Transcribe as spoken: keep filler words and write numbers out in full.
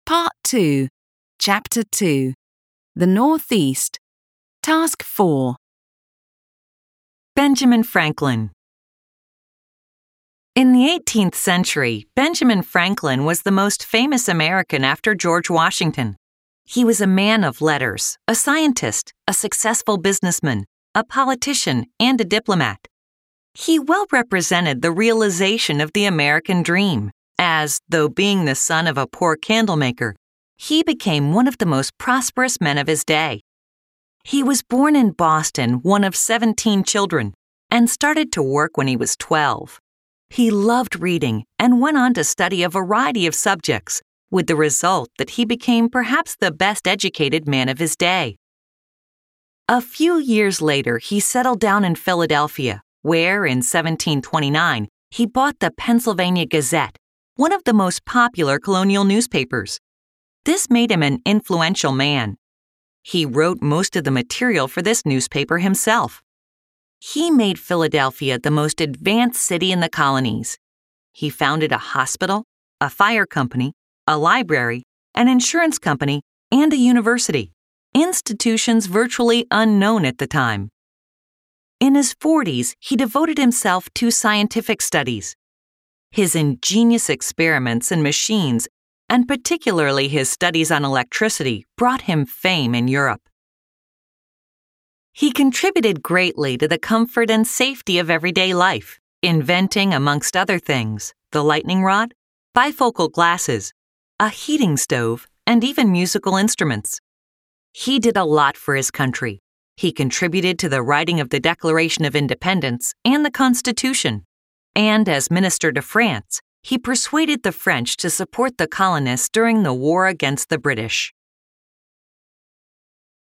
Part two, Chapter two, The Northeast, Task four. Benjamin Franklin. In the eighteenth century, Benjamin Franklin was the most famous American after George Washington. He was a man of letters, a scientist, a successful businessman, a politician, and a diplomat. He well represented the realization of the American dream, as, though being the son of a poor candlemaker, he became one of the most prosperous men of his day. He was born in Boston, one of seventeen children, and started to work when he was twelve. He loved reading and went on to study a variety of subjects, with the result that he became perhaps the best educated man of his day. A few years later, he settled down in Philadelphia, where, in seventeen twenty-nine, he bought the Pennsylvania Gazette, one of the most popular colonial newspapers. This made him an influential man. He wrote most of the material for this newspaper himself. He made Philadelphia the most advanced city in the colonies. He founded a hospital, a fire company, a library, an insurance company, and a university, institutions virtually unknown at the time. In his forties, he devoted himself to scientific studies. His ingenious experiments in machines, and particularly his studies on electricity, brought him fame in Europe. He contributed greatly to the comfort and safety of everyday life, inventing, amongst other things, the lightning rod, bifocal glasses, a heating stove, and even musical instruments. He did a lot for his country. He contributed to the writing of the Declaration of Independence and the Constitution. And as minister to France, he persuaded the French to support the colonists during the war against the British.